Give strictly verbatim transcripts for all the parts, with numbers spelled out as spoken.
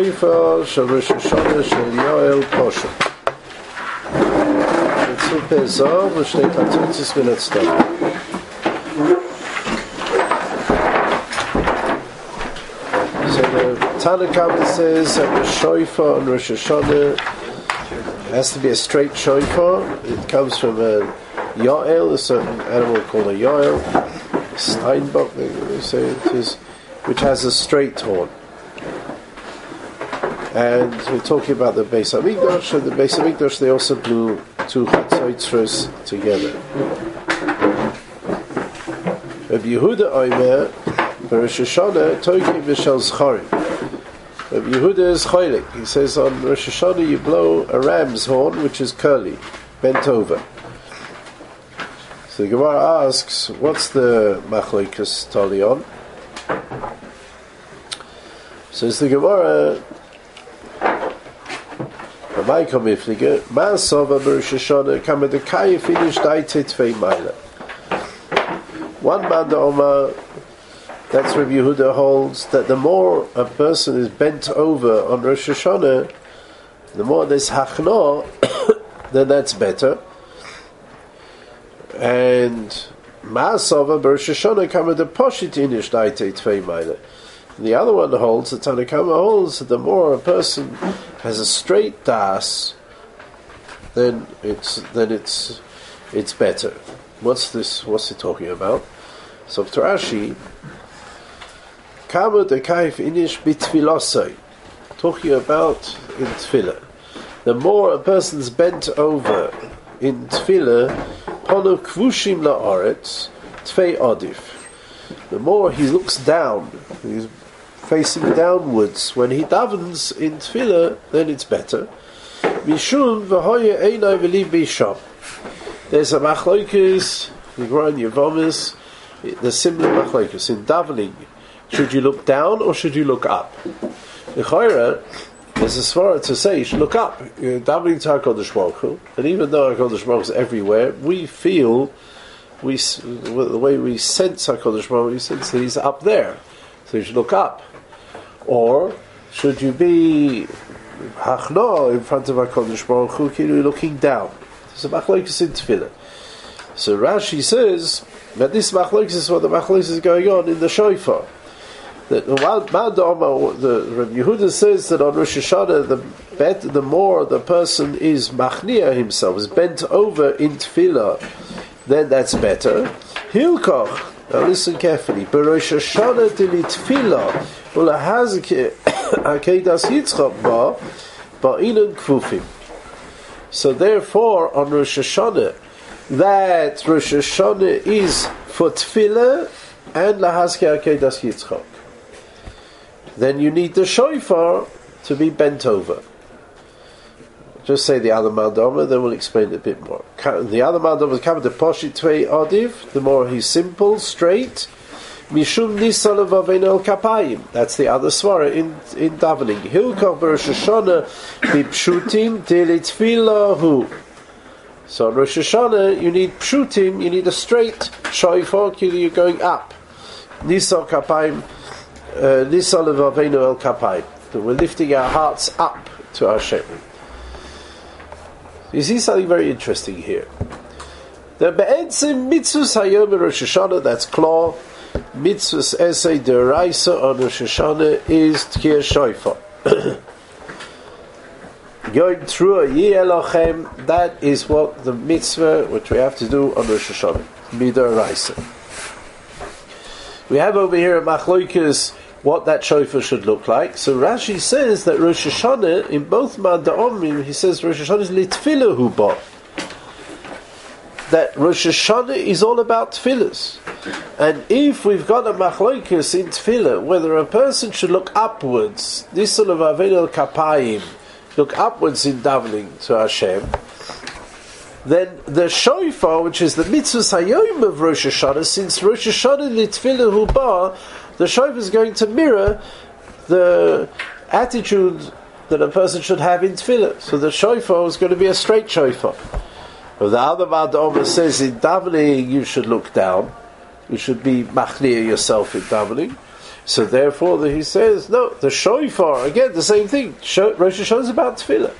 shofar shel Rosh Hashanah shel Yoel Poshet. Yitzu Pezah v'shnei Tatutzis min hatzedakah. So the Tanna Kamma says that the shofar on Rosh Hashanah has to be a straight shofar. It comes from a Yoel, a certain animal called a Yoel, Steinbock, they say it is, which has a straight horn. And we're talking about the Beis Hamikdash, and the Beis Hamikdash they also blew two chatzotzros together. Rabbi Yehuda Omer, Rosh Hashanah, Toikim v'shel Zcharim. Rabbi Yehuda is choilek. He says on Rosh Hashanah you blow a ram's horn, which is curly, bent over. So the Gemara asks, what's the machlokas talion? Says the Gemara, one man the Omar, that's Rabbi Yehuda holds that the more a person is bent over on Rosh Hashanah, the more there's hachna, then that's better. And Ma'asava Rosh Hashanah kama the poshit inish daite tvei mile. The other one holds, the Tanna Kamma holds, that the more a person has a straight das, then it's then it's it's better. What's this? What's it talking about? So to Rashi, Kama de kaif inish bitfilosai, talking about in tefillah. The more a person's bent over in tefillah, ponu kvushim la'aretz tvei odif. The more he looks down, he's facing downwards. When he davens in tefillah, then it's better. Mishum v'hoye einai v'li bisham. There's a machlokas, the Gemara in Yevomis, the similar machlokas in davening. Should you look down or should you look up? The Chayra, there's a svara to say you should look up. You're davening to HaKadosh Baruch Hu, and even though HaKadosh Baruch Hu is everywhere, we feel, we the way we sense HaKadosh Baruch Hu, we sense that He's up there. So you should look up. Or should you be hachno in front of HaKadosh Baruch Hu, you're looking down? There's a machlokes in tefillah. So Rashi says that this machlokes is what the machlokes is going on in the shofar. That the the Rabbi Yehuda says that on Rosh Hashanah the bet, the more the person is machnia himself, is bent over in tefillah, then that's better. Hilkoch, now listen carefully. Rosh Hashanah dili tefillah ulahazke akedas yitzchak ba ba'inan kfufim. So therefore, on Rosh Hashanah, that Rosh Hashanah is for tefillah and lahazke akedas yitzchak. Then you need the shofar to be bent over. Just say the other Maldoma, then we'll explain it a bit more. The other Maldoma is covered the poshit tvei odiv, the more he's simple, straight. Mishum nisal v'avein el kapayim. That's the other svara in in davening. Hilkach b'Rosh Hashanah b'pshutim delitfilahu. So on Rosh Hashanah you need pshutim, you need a straight shofar, you're going up. Nisal kapayim. Nisal v'aveinu el kapayim. We're lifting our hearts up to Hashem. You see something very interesting here. The be'etzim mitzvus hayom Rosh Hashanah, that's claw. Mitzvus esei deraisa on Rosh Hashanah is tkir shofar. Going through a yeh elochem, that is what the mitzvah, which we have to do on Rosh Hashanah. Midaraisa. We have over here a machlokas what that shofar should look like. So Rashi says that Rosh Hashanah, in both Manda Omrim, he says Rosh Hashanah is litfilah ba. That Rosh Hashanah is all about tefillahs. And if we've got a machlokas in tefillah, whether a person should look upwards, this of Aved el Kapayim, look upwards in davening to Hashem, then the shofar, which is the mitzvah hayom of Rosh Hashanah, since Rosh Hashanah litfilah ba, the shofar is going to mirror the attitude that a person should have in tefillah. So the shofar is going to be a straight shofar. But the other Ma'adoma says in davening you should look down. You should be machniya yourself in davening. So therefore, he says, no, the shofar, again, the same thing. Rosh Hashanah is about tefillah.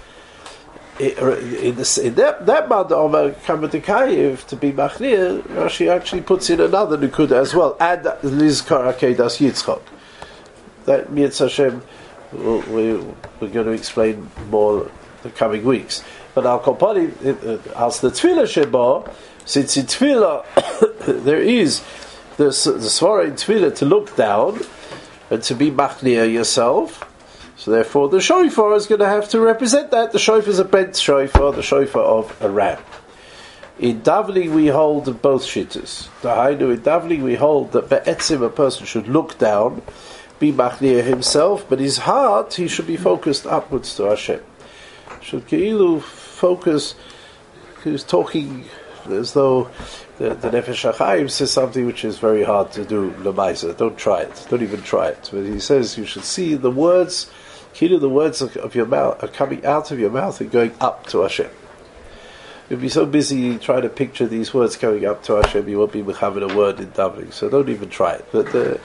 In, the, in that that mad of Kamatikayev to be Machnir, Rashi actually puts in another Nukuda as well. And Lizkar Akedas Yitzchak. That Mirz Hashem, we, we're going to explain more the coming weeks. But Al Kopani, as the Tefillah Sheba, since in Tefillah there is the, the Svara in Tefillah to look down and to be Machnir yourself. So therefore the shofar is going to have to represent that. The shofar is a bent shofar, the shofar of a ram. In davening we hold both shittas. Dahainu, in davening we hold that be'etzim a person should look down, be machnir himself, but his heart, he should be focused upwards to Hashem. Should Keilu focus, he's talking as though the, the Nefesh HaChaim says something which is very hard to do, Lamaisa. Don't try it. Don't even try it. But he says you should see the words, Keilu, the words of, of your mouth are coming out of your mouth and going up to Hashem. You'll be so busy trying to picture these words coming up to Hashem, you won't be having a word in davening. So don't even try it. But the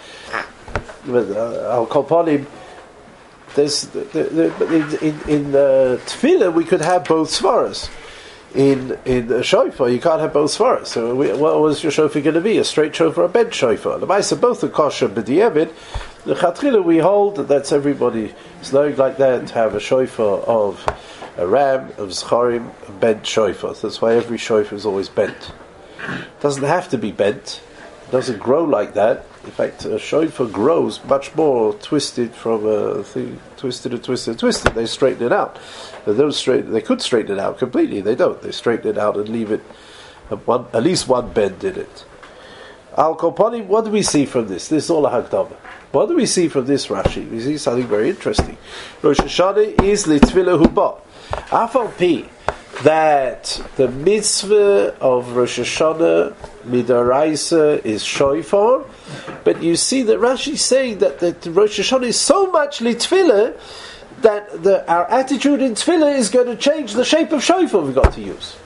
Al Kolponim, there's the, the, the, in in the tefillah we could have both svaras. In in the shofar you can't have both svaras. So we, what was your shofar going to be? A straight shofar, a bent shofar? The Maisa both are kosher b'di'evit. The Chatchila we hold that that's everybody is knowing like that to have a shofar of a ram, of zcharim, a bent shofar. So that's why every shofar is always bent. It doesn't have to be bent. It doesn't grow like that. In fact, a shofar grows much more twisted from a thing, twisted and twisted and twisted. They straighten it out. They don't straighten. They could straighten it out completely. They don't. They straighten it out and leave it at, one, at least one bend in it. Al Kopani, what do we see from this? This is all a Hagdama. What do we see from this Rashi? We see something very interesting. Rosh Hashanah is Litfila Hubah. Afal Pi, that the mitzvah of Rosh Hashanah Midaraisa is shofar, but you see that Rashi is saying that the Rosh Hashanah is so much Litfila that the, our attitude in Tefillah is going to change the shape of shofar we've got to use.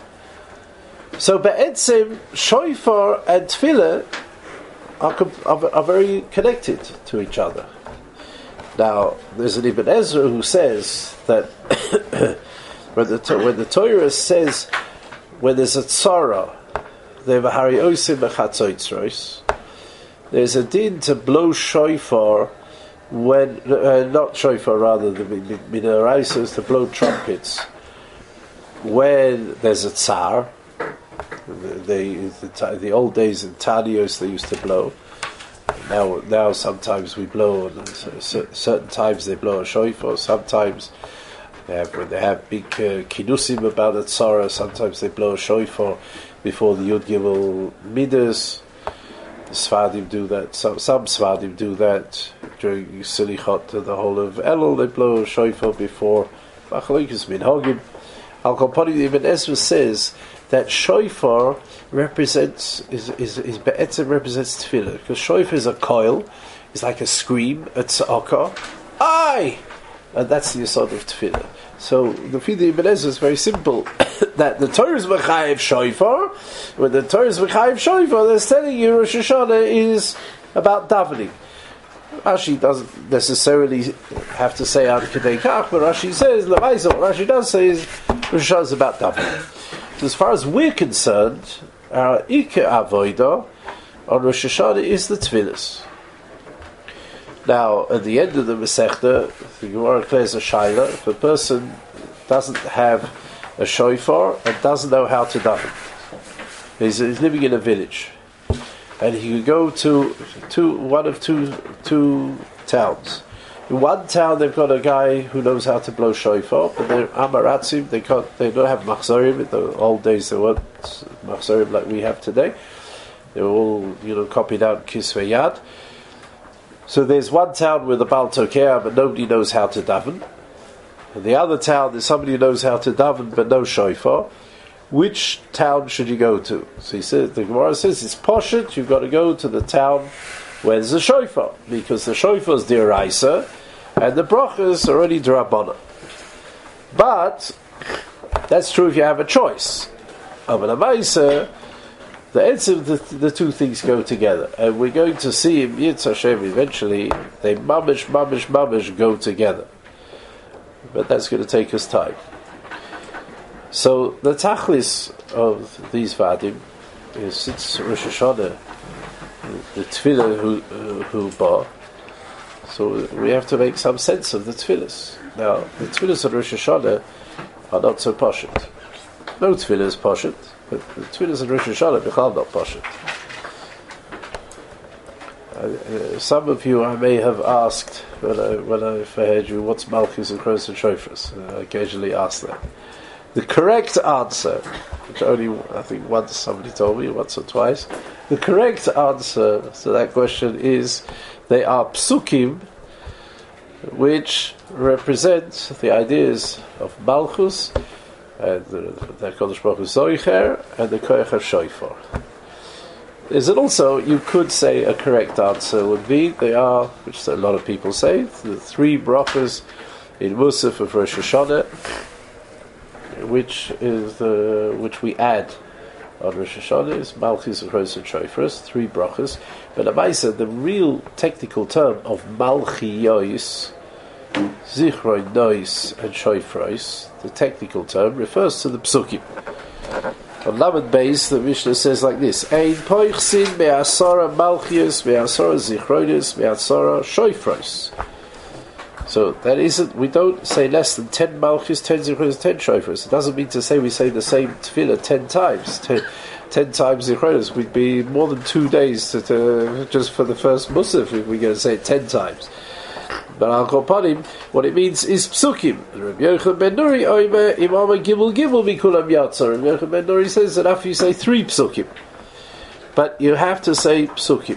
So Be'etzim, shofar and Tefillah are, are, are very connected to each other. Now, there's an Ibn Ezra who says that when, the, when the Torah says when there's a tzara, there's a din to blow shofar when, uh, not shofar, rather, the Midaraisa is to blow trumpets when there's a tsar. They, the, the old days in Tanios they used to blow. Now, now sometimes we blow, and certain times they blow a shofar. Sometimes they have, when they have big uh, kinusim about a tzara, sometimes they blow a shofar before the Yud Gimel Midas. The Sfadim do that. Some some Sfadim do that during Silichot to the whole of Elul. They blow a shofar before Machlokes Minhagim. Al Kopani, Ibn Ezra says that shofar represents is is is be'etzem represents tefillah, because shofar is a coil, it's like a scream, a tzaka, aye, and that's the yesod of tefillah. So the Fidi Ibn Ezra is very simple. That the Torah is mechayev shofar. When the Torah is mechayev shofar, they're telling you Rosh Hashanah is about davening. Rashi doesn't necessarily have to say ad kedei kach, but Rashi says lemaisa. What Rashi does say is Rosh Hashanah is about davening. So as far as we're concerned, our Ike Avodah on Rosh Hashanah is the Tfilis. Now, at the end of the Masechta, the Gemara declares a Shaila. If a person doesn't have a shofar and doesn't know how to daven, he's, he's living in a village, and he could go to, to one of two two towns. In one town, they've got a guy who knows how to blow shofar, but they're Amaratzim. They can't. They don't have machzorim. In the old days, there weren't machzorim like we have today. They were all, you know, copied out Kisvei Yad. So there's one town with a Baal Tokea, but nobody knows how to daven. In the other town, there's somebody who knows how to daven, but no shofar. Which town should you go to? So he says, the Gemara says it's poshut. You've got to go to the town where there's a shofar, because the shofar is d'oraisa, and the brachas are only d'rabbanan. But that's true if you have a choice. Of an amaisa, The answer, the, the two things go together, and we're going to see in Yitz Hashem eventually they mamish, mamish, mamish go together. But that's going to take us time. So the tachlis of these vadim is since Rosh Hashanah, the tefillah who uh, who bar. So we have to make some sense of the tefillahs. Now the tefillahs of Rosh Hashanah are not so pashut. No tefillah is pashut. But the tefillahs in Rosh Hashanah are not pashut. Uh, uh, some of you I may have asked when I when I heard you, what's Malchus and Kros and Shofros? Uh, I occasionally ask that. The correct answer, which only I think once somebody told me, once or twice, the correct answer to that question is they are psukim, which represent the ideas of Malchus, and the, the Kodesh Baruch Hu Zoicher, and the Koyach of Shofar. Is it also, you could say a correct answer would be, they are, which a lot of people say, the three brachas in Musaf of Rosh Hashanah, which is the, which we add on Rosh Hashanah, is Malchus and Kros and Shofros, three brachas. But Amaisa, the real technical term of Malchiyos, Zichroi, Nois, and Shofros, the technical term, refers to the psukim. On Lamed Beis, the Mishnah says like this: Ein poichsin me'asara malchios, me'asara zichronis, me'asara shofros. So that isn't, we don't say less than ten malchios, ten zichronis, ten shofros. It doesn't mean to say we say the same tefillah ten times. Ten, ten times zichronis would be more than two days to, to, just for the first musaf if we're going to say it ten times. But Al Kopanim, what it means is psukim. Rabbi Yochanan ben Nuri oimer imama gimel gimel mikulam yatzar. Rabbi Yochanan ben Nuri says that after you say three psukim, but you have to say psukim.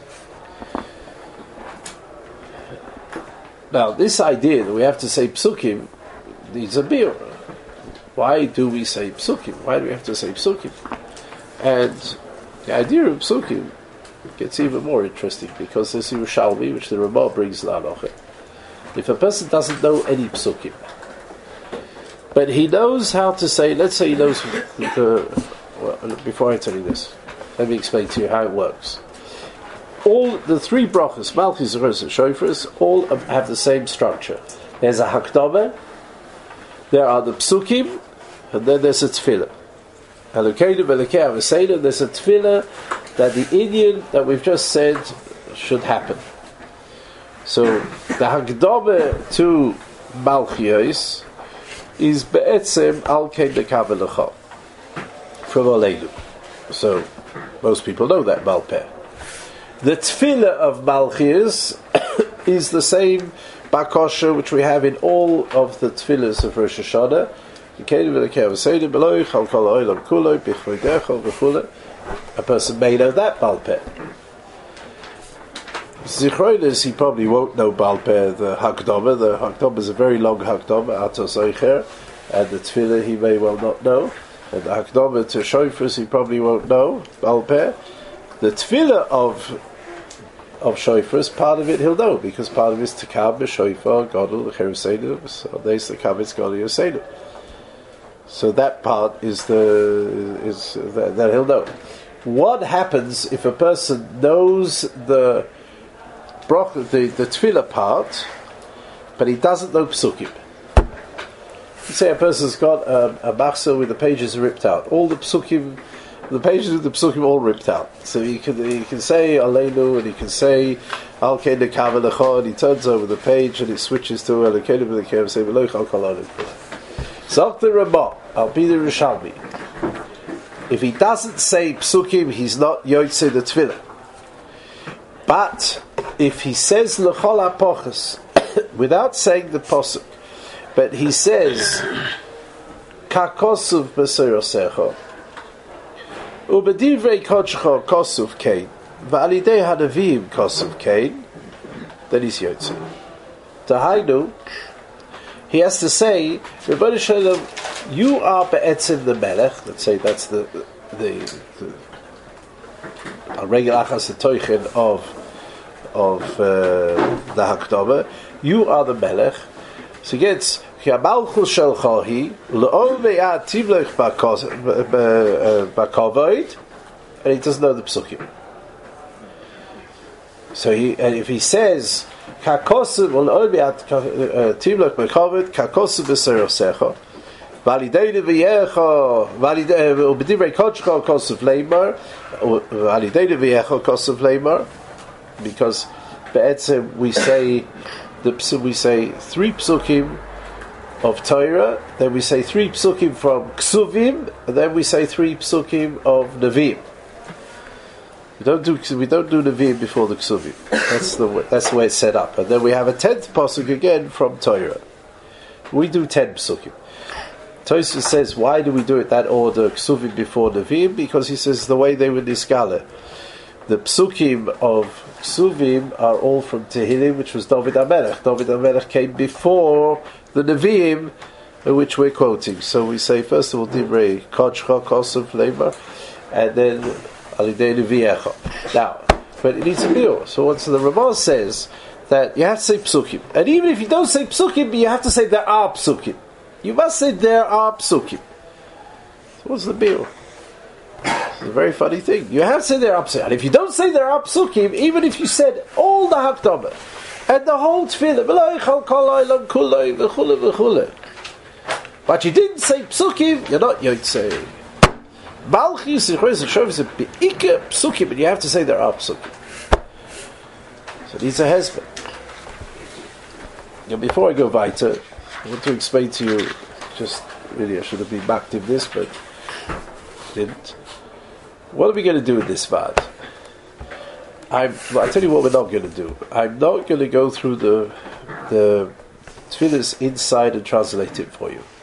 Now, this idea that we have to say psukim needs a bir. Why do we say psukim? Why do we have to say psukim? And the idea of psukim gets even more interesting because this Yerushalmi, which the Ramah brings l'halacha. If a person doesn't know any psukim, but he knows how to say, let's say he knows the, well, before I tell you this, let me explain to you how it works. All the three brachas, Malchus, Kros, and Shofros, all have the same structure. There's a hakdama, there are the psukim, and then there's a tefillah. Elokeinu v'elokei Avoseinu, there's a tefillah that the Indian that we've just said should happen. So the Hagdama to Malchios is be'etzem al kein dekava lecha from Aleinu. So most people know that Malpeh. The tefillah of Malchios is the same bakosha which we have in all of the tefillahs of Rosh Hashanah. A person may know that Balpeh. Zichronis, he probably won't know Balpeh, the Hakdama. The Hakdama is a very long Hakdama, Atos Eicher, and the Tefillah he may well not know. And the Hakdama to Shofros he probably won't know, Balpeh. The Tefillah of of Shofros, part of it he'll know, because part of it is Tekab, Shofar, Godel, Cheruseinu, so there's the Kabitz, Godel, Yoseinu. So that part is the is that, that he'll know. What happens if a person knows the the, the tefillah part, but he doesn't know psukim? Let's say a person's got a, a machzor with the pages ripped out. All the psukim, the pages with the psukim all ripped out. So he can he can say Aleinu and he can say Al Kein Dekava Lecha, and he turns over the page and it switches to Elokeinu v'elokei Avoseinu v'lo Chal Kol Ha'olam. Zok the Ramah, I'll be the Rishalmi. If he doesn't say psukim, he's not yotze the tefillah. But if he says l'chol hapochas without saying the posuk, but he says kakosuv b'seirosecha ubedivrei kodshcha kosuv kain v'alidei hanavim kosuv kain, then he's yotze. Tahainu, he has to say, Rebbeinu Shalom, you are be'etzim the melech. Let's say that's the the a regular achas toichin of of uh, the hakdama. You are the melech. So he gets Malchus shelchahi le'ol ve'at tivlech bakavoid and he doesn't know the psukim. So he, and if he says, "Kakosu will only be at timlok mechavet kakosu b'serosecha." Validei v'yecha, validei u'b'divrei kochcha kosu fleimar, validei v'yecha kosu fleimar, because be'etzem we say the we say three psukim of Torah, then we say three psukim from Ksuvim, and then we say three psukim of Nevi'im. We don't do we don't do Nevi'im before the Ksuvim. That's the way, that's the way it's set up. And then we have a tenth pasuk again from Torah. We do ten psukim. Tosfos says, why do we do it that order, Ksuvim before Nevi'im? Because he says the way they were niskale. The psukim of Ksuvim are all from Tehillim, which was David HaMelech. David HaMelech came before the Nevi'im, which we're quoting. So we say, first of all, Divrei Kochcha Kosuv Leimar, and then Alidei Nevi'echa. Now, but it needs a biur. So once the Ramah says that you have to say psukim, and even if you don't say psukim, you have to say there are psukim. You must say there are psukim. So what's the biur? It's a very funny thing. You have to say there are psukim. And if you don't say there are psukim, even if you said all the Hakdamah and the whole tefillah, but you didn't say psukim, you're not yotzei. Malchus is a be'ikah psukim, but you have to say there are psukim. So it needs a husband. Now, before I go weiter, I want to explain to you, just really I should have been active this, but didn't. What are we going to do with this vad? I'm, well, I'll tell you what we're not going to do. I'm not going to go through the the tefillahs inside and translate it for you.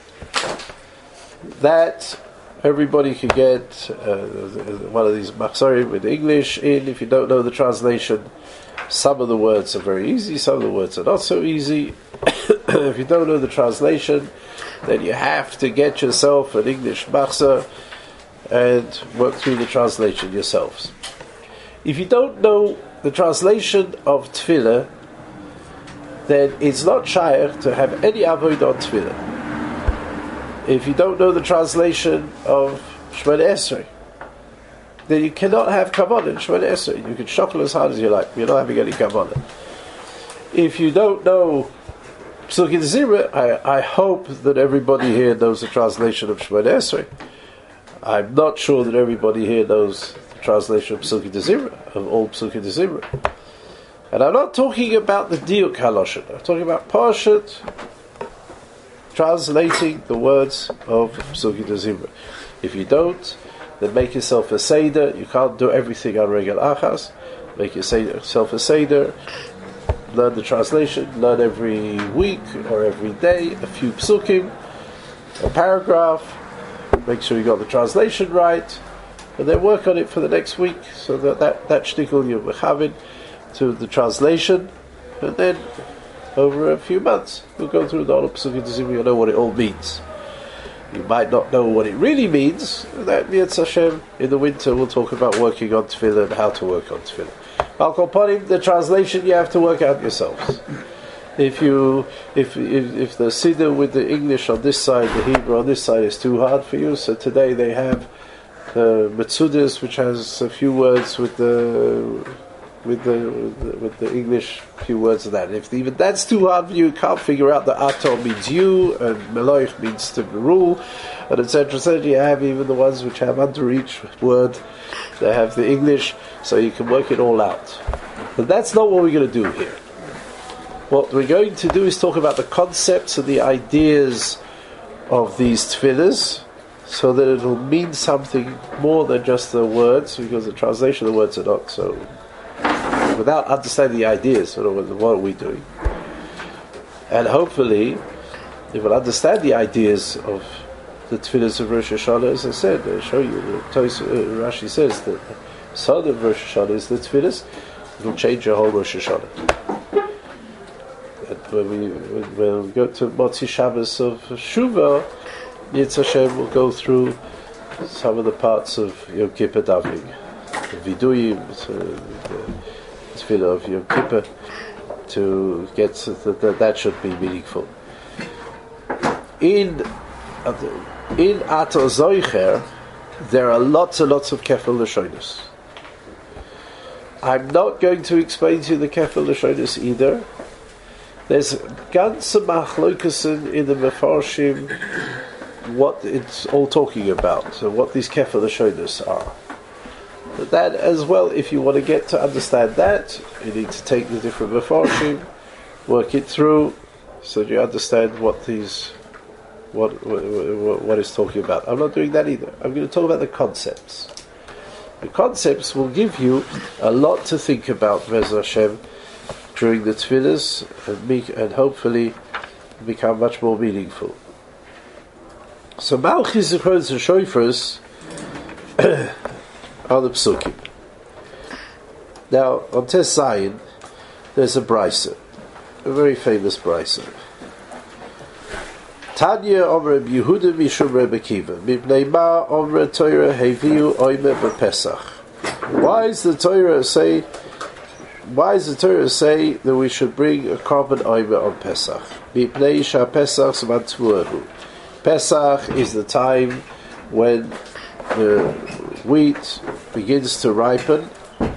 That everybody can get uh, one of these machzorim with English in. If you don't know the translation, some of the words are very easy, some of the words are not so easy. If you don't know the translation, then you have to get yourself an English machzor and work through the translation yourselves. If you don't know the translation of tefillah, then it's not shaykh to have any avodah on tefillah. If you don't know the translation of Shemona Esrei, then you cannot have kavanah in Shemona Esrei. You can shuffle as hard as you like, you're not having any kavanah. If you don't know Psukei Zimra, I, I hope that everybody here knows the translation of Shemona Esrei. I'm not sure that everybody here knows the translation of Psukei Zimra, of all Psukei Zimra. And I'm not talking about the Diuk Haloshen. I'm talking about Parshat, translating the words of Psukei Zimra. If you don't, then make yourself a Seder. You can't do everything on Regel Achas. Make yourself a Seder. Learn the translation. Learn every week or every day a few psukim, a paragraph. Make sure you got the translation right, and then work on it for the next week. So that that, that shtickle you're mechavin to the translation, and then over a few months we'll go through the whole psukim to see if you know what it all means. You might not know what it really means. That means Hashem in the winter we'll talk about working on tefillah and how to work on tefillah. I'll call upon him. The translation you have to work out yourselves. If you, if if, if the siddur with the English on this side, the Hebrew on this side is too hard for you, so today they have the Metzudas, which has a few words with the with the with the English few words of that. If even that's too hard for you, you can't figure out that Ato means you and Meloich means to rule, and et cetera et cetera. You have even the ones which have under each word, they have the English, so you can work it all out. But that's not what we're going to do here. What we're going to do is talk about the concepts and the ideas of these tefillahs, so that it will mean something more than just the words, because the translation of the words are not so. Without understanding the ideas, sort of what are we doing? And hopefully, if we'll understand the ideas of the tefillahs of Rosh Hashanah, as I said, I show you, the Tos, uh, Rashi says that the son of Rosh Hashanah is the tefillahs, it will change your whole Rosh Hashanah. And when we, when we go to Motzi Shabbos of Shuvah, Yitz Hashem will go through some of the parts of Yom Kippur davening, the Viduyim, the tefillah of Yom Kippur, to get to the, the, that should be meaningful. In in Ato Zoicher, there are lots and lots of kefil lashonis. I'm not going to explain to you the kefil lashonis either. There's ganze machlokasin in the mefarshim what it's all talking about, so what these kefil lashonis are. But that as well, if you want to get to understand that, you need to take the different mefarshim, work it through, so you understand what these, what, what what it's talking about. I'm not doing that either. I'm going to talk about the concepts. The concepts will give you a lot to think about, Be'ez Hashem, during the tefillahs, and, make, and hopefully become much more meaningful. So Malchus, Zichronos, and Shofros are the psukim. Now, on Tes Zayin, there's a brisa, a very famous brisa. Tanya Omer Yehuda Mishum Rebbe Kiva Mipnei Ma Omer Torah Heviu Oime BePesach. Why does the Torah say? Why does the Torah say that we should bring a carbon oime on Pesach? Mipnei Sha Pesach Zman Tvuahu. Pesach is the time when the wheat begins to ripen.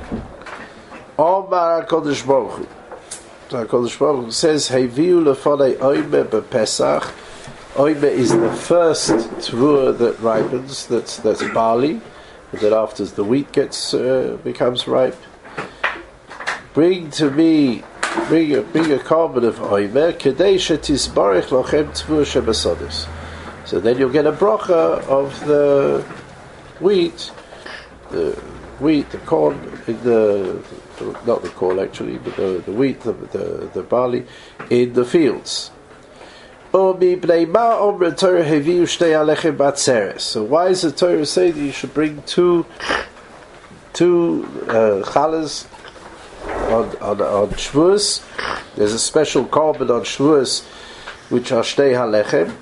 Omar HaKadosh Baruch Hu. HaKadosh Baruch Hu says Heviu Lefonei Oime BePesach. Oime is the first tvua that ripens. That's that's barley. That after the wheat gets uh, becomes ripe. Bring to me, bring a bring a carbon of oime. Kedei shetisbarich lochem tvua shebesodos. So then you'll get a bracha of the wheat, the wheat, the corn, the, the not the corn actually, but the, the wheat, the, the the barley in the fields. So why is the Torah say that you should bring two two uh, challahs on on on Shavuos? There's a special carbon on Shavuos which are shtei halechem.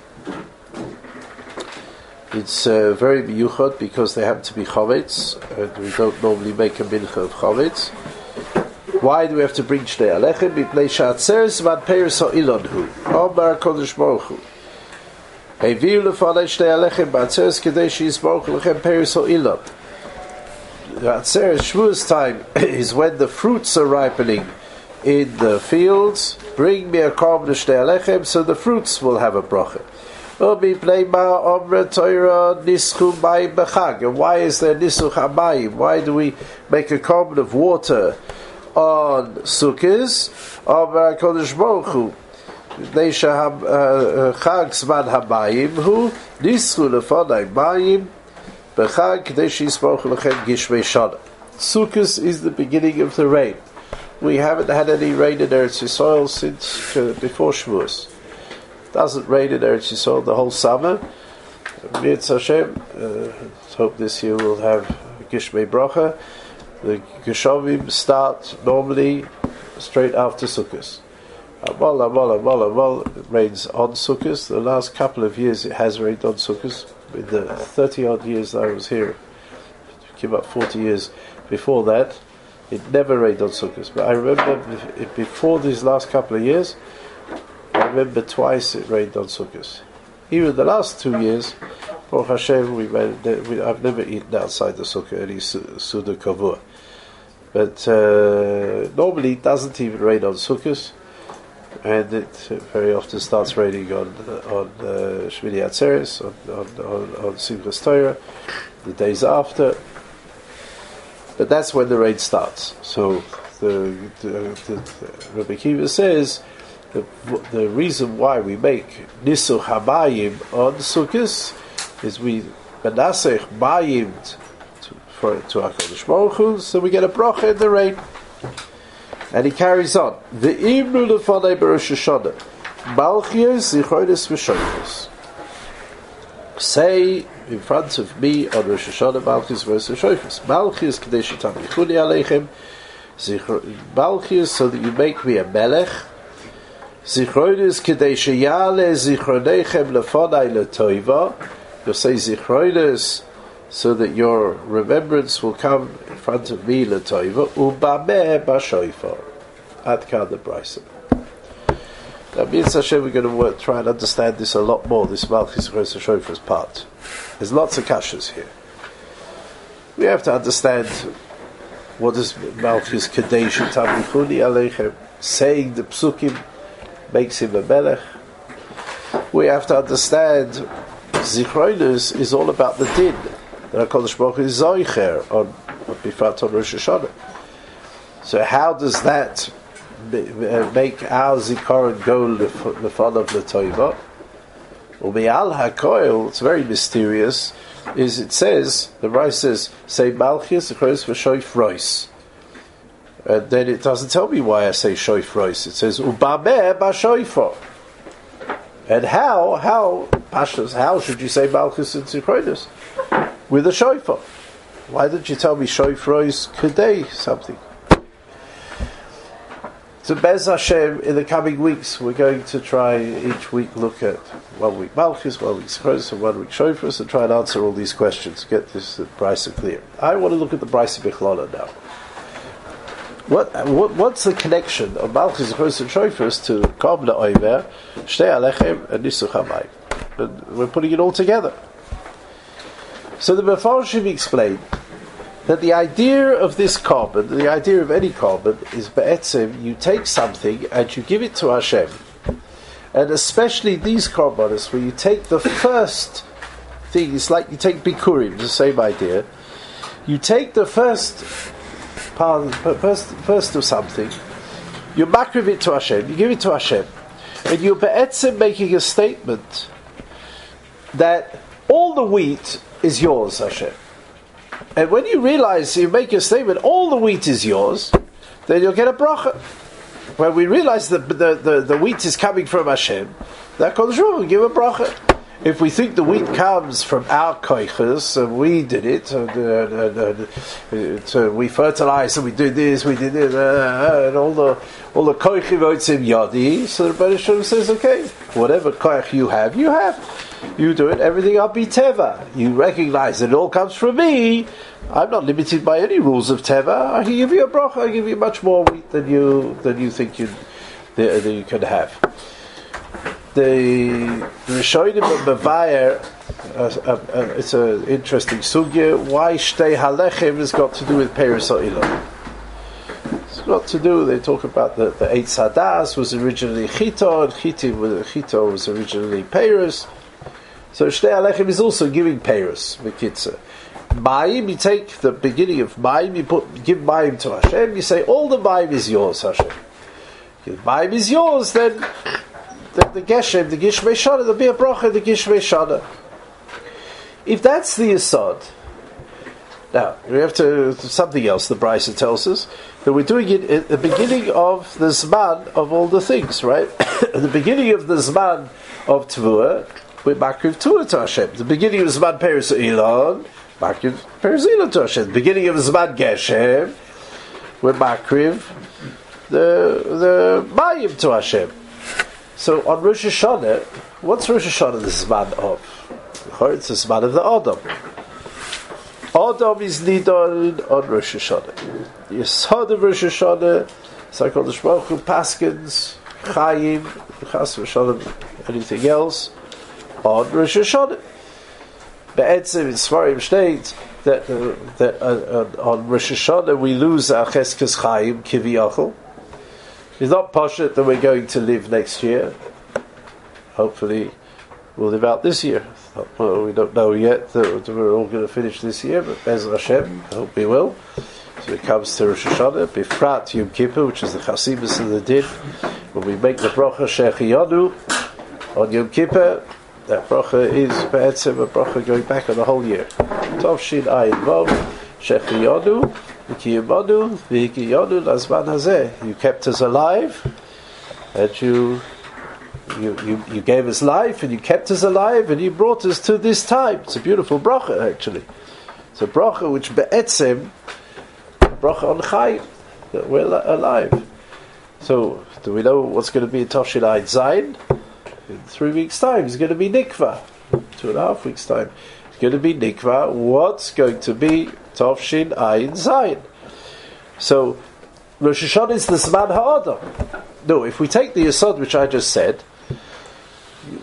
It's uh, very miyuchad because they happen to be chavetz, and we don't normally make a mincha of chavetz. Why do we have to bring Shnei Alechem? Mipnei she'atzeres van peiros ha'ilon hu. Omar HaKadosh Baruch Hu. Heviu lefanei Shnei Alechem ba'atzeres kedei she'yisbaruch lechem peiros ha'ilon. The Atzeres Shavuos time is when the fruits are ripening in the fields. Bring me a carbon of Shnei Alechem so the fruits will have a bracha. Mipnei ma omre Torah nischu mayim b'chag. And why is there nischu hamayim? Why do we make a carbon of water on Sukkos? Omar HaKadosh Baruch Hu. They shall have Chag Zman HaMayim Hu Nischu Lefonei Mayim B'Chag Kedei She'yisbaruch Lechem Gishmei Shana. Sukkos is the beginning of the rain. We haven't had any rain in Eretz Yisrael since uh, before Shavuos. It doesn't rain in Eretz Yisrael the whole summer. B'ez Hashem, uh, let's hope this year we'll have Gishmei Bracha. The Geshavim start normally straight after Sukkot. Amal, Amal, Amal, Amal, it rains on Sukkot. The last couple of years it has rained on Sukkot. In the thirty odd years that I was here, came up forty years before that, it never rained on Sukkot. But I remember before these last couple of years, I remember twice it rained on Sukkot. Even the last two years, Baruch Hashem, we made, we, I've never eaten outside the Sukkah any Suda Kavua. But uh, normally it doesn't even rain on Sukkot, and it very often starts raining on on uh, Shmini Atzeres, on on, on, on Simchas Torah, the days after. But that's when the rain starts. So the, the, the, the Rebbe Kiva says the the reason why we make Nisu Habayim on Sukkot is we benasech Bayim for to HaKadosh Baruch Hu, so we get a bracha in the rain. And he carries on. The Imnu lefanei b'Rosh Hashanah, Malchios Zichronos v'Shofros. Say in front of me on Rosh Hashanah, Malchios v'Shofros. Malchios kedei shetamichuni aleichem. Malchios, so that you make me a melech. Zichronos kedei sheyale zichronechem lefanei letoiva. You'll say Zichronos, so that your remembrance will come in front of me letoiva. Ubameh b'shofar. Ad kan the brisa. Now, B'ez Hashem, we're going to work, try and understand this a lot more. This Malchus Rosh Hashanah's part. There's lots of kashas here. we have to understand what is Malchus Kadesh Tabichuni Aleichem. Saying the psukim makes him a melech. We have to understand Zichroinus is all about the din. The HaKadosh Baruch Hu is Zoicher on Bifrat on Rosh Hashanah. So how does that make our Zikaron go lefan of L'toiva? U'mi'al HaKoil, it's very mysterious, is it says, the Rai says, say Malchus, Zichroinus v'shoif rois. And then it doesn't tell me why I say shoif rois. It says, U'bameh b'shoifo. And how, how, Pashas, how should you say Malchus and Zichroinus? With a shofar. Why didn't you tell me shofrois kadei something? So Bez Hashem, in the coming weeks, we're going to try each week look at one week Malchus, one week Zichroinus, and one week shofars, and try and answer all these questions. Get this brisa clear. I want to look at the brisa bichlala now. What, what what's the connection of Malchus, Zichroinus, and shofars to Kabla Oimer, Shtei Alechem, and Nisuch Hamayim? And we're putting it all together. So the Mefarshim explained that the idea of this carbon, the idea of any carbon, is be'etzim, you take something and you give it to Hashem. And especially these carbonas, where you take the first thing, it's like you take Bikurim, the same idea. You take the first part, first, first of something, you makriv it to Hashem, you give it to Hashem, and you're be'etzim making a statement that all the wheat is yours, Hashem. And when you realize, you make a statement, all the wheat is yours, then you'll get a bracha. When we realize that the, the, the wheat is coming from Hashem, that comes wrong, we give a bracha. If we think the wheat comes from our koiches, and we did it, and, and, and, and so we fertilized, and we did this, we did it, uh, and all the all the koichim otzim yadi, so the Rebbe Shalom says, okay, whatever koich you have, you have. You do it, everything I'll be teva. You recognize that it all comes from me. I'm not limited by any rules of teva. I can give you a bracha. I give you much more wheat than you than you think you that you can have. The Rishonim of Mevayer, uh, uh, uh, it's an interesting sugya. Why Shtei Halechem has got to do with Peres Ha'ilon. It's got to do. They talk about the the Eitz Hadas was originally Chito, and Chito was, Chito was originally Peres. So Shtei Alechem is also giving Peres, Mekitza. Mayim, you take the beginning of Mayim, you put, give Mayim to Hashem, you say, all the Mayim is yours, Hashem. If Mayim is yours, then the, the Geshem, the Gishmei Shana, there'll be a bracha, the Gishmei Shana. If that's the Yesod, now, we have to, something else the Brisa tells us, that we're doing it at the beginning of the Zman of all the things, right? At the beginning of the Zman of Tvua, we're Makriv Tvua to Hashem. The beginning of Zman Peres Elon, Makriv Peres Elon to Hashem. The beginning of Zman Geshem, we're Makriv the the Mayim to Hashem. So on Rosh Hashanah, what's Rosh Hashanah the Zman of? It's the Zman of the Adam. Adam is Nidon on Rosh Hashanah. The Yesod of Rosh Hashanah, it's like HaKadosh Baruch Hu Paskins, Chaim, Chas Hashanah, anything else, on Rosh Hashanah. Be'etzim in Svarim state that, uh, that uh, uh, on Rosh Hashanah we lose our Cheskes Chaim, Kiviyachol. It's not poshut that we're going to live next year. Hopefully we'll live out this year. Well, we don't know yet that we're all going to finish this year, but Bez Hashem, I hope we will. So it comes to Rosh Hashanah, Bifrat Yom Kippur, which is the Chasimus of the Din. When we make the bracha Shechiyanu on Yom Kippur, that bracha is Be'etzim, a bracha going back on the whole year. Tov Shin Ayin Vav, Shechiyanu, V'kiyamanu, V'kiyanu, Lazman Hazeh. You kept us alive, and you You, you you gave us life, and you kept us alive, and you brought us to this time. It's a beautiful bracha, actually. It's a bracha which be'etzem, bracha on chayim, that we're alive. So, do we know what's going to be in Toshin Ayin Zayin? In three weeks' time, it's going to be Nikva. Two and a half weeks' time, it's going to be Nikva. What's going to be Toshin Ayin Zayin? So, Rosh Hashanah is the Zman Ha'adam. No, if we take the Yesod which I just said,